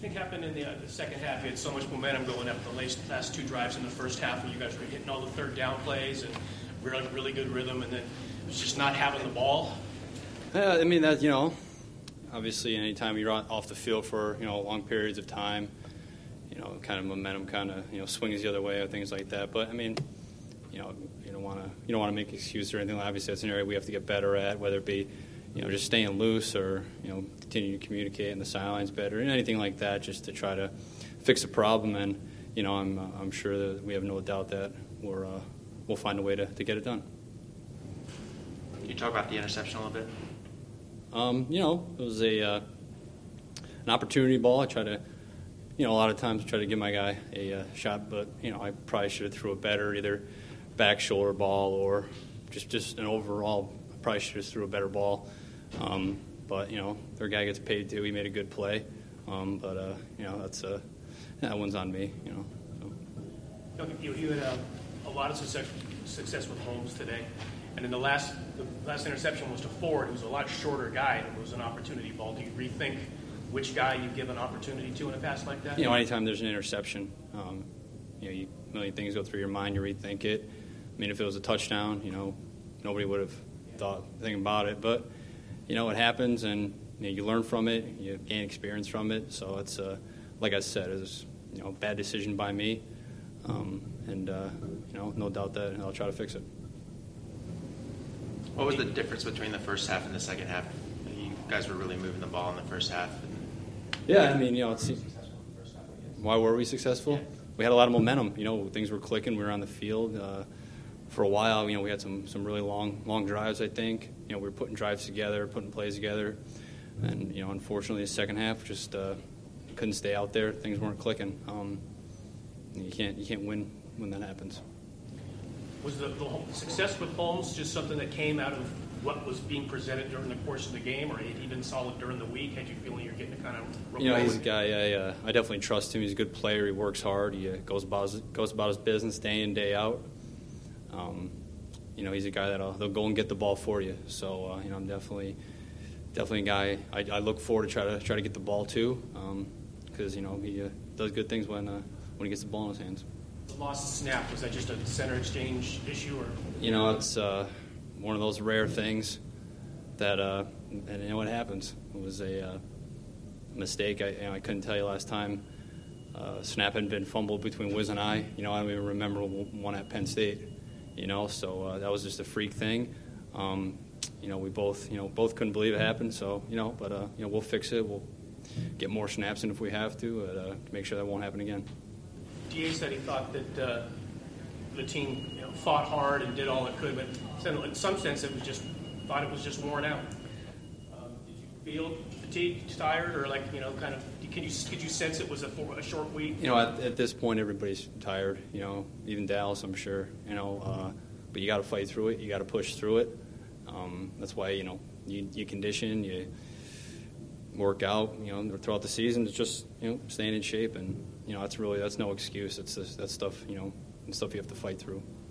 think happened in the second half? You had so much momentum going up the last two drives in the first half, when you guys were hitting all the third down plays and really good rhythm, and then it was just not having the ball. I mean, that, obviously anytime you're off the field for, long periods of time, kind of momentum kind of, swings the other way or things like that. But, I mean, you don't want to make excuses or anything. Obviously, that's an area we have to get better at, whether it be, just staying loose or, continue to communicate in the sidelines better and anything like that, just to try to fix the problem. And, I'm sure that we have no doubt that we'll find a way to get it done. Can you talk about the interception a little bit? It was an opportunity ball. I try to, a lot of times try to give my guy a shot, but, I probably should have threw it better, either back shoulder ball or just an overall, I probably should have threw a better ball. But, their guy gets paid too. He made a good play. But that one's on me, So. You had a lot of success with Holmes today. And then the last interception was to Ford, who's a lot shorter guy, and it was an opportunity ball. Do you rethink which guy you give an opportunity to in a pass like that? Anytime there's an interception, a million things go through your mind. You rethink it. I mean, if it was a touchdown, nobody would have thought anything about it. But, it happens, and you learn from it. You gain experience from it. So it's, like I said, it was a bad decision by me. And no doubt that I'll try to fix it. What was the difference between the first half and the second half? You guys were really moving the ball in the first half. Yeah, I mean, why were we successful? Yeah. We had a lot of momentum. Things were clicking. We were on the field for a while. We had some really long drives. I think we were putting drives together, putting plays together, and unfortunately, the second half just couldn't stay out there. Things weren't clicking. You can't win when that happens. Was the success with Holmes just something that came out of what was being presented during the course of the game, or had he been solid during the week? Had you feeling you're getting a kind of he's a guy I definitely trust him. He's a good player. He works hard. He goes about his business day in, day out. He's a guy they'll go and get the ball for you. So I'm definitely a guy I look forward to try to get the ball to, because he does good things when he gets the ball in his hands. The lost snap, was that just a center exchange issue, or? It's one of those rare things that and what happens. It was a mistake. I couldn't tell you last time snap had been fumbled between Wiz and I. I don't even remember one at Penn State. So that was just a freak thing. We both couldn't believe it happened. So but we'll fix it. We'll get more snaps in if we have to make sure that won't happen again. DA said he thought that the team fought hard and did all it could, but said in some sense it was just worn out. Did you feel fatigued, tired, or kind of? Could you sense it was a short week? At this point everybody's tired. Even Dallas, I'm sure. But you got to fight through it. You got to push through it. That's why you condition, you work out. Throughout the season, it's just staying in shape, and that's no excuse. That's stuff stuff you have to fight through.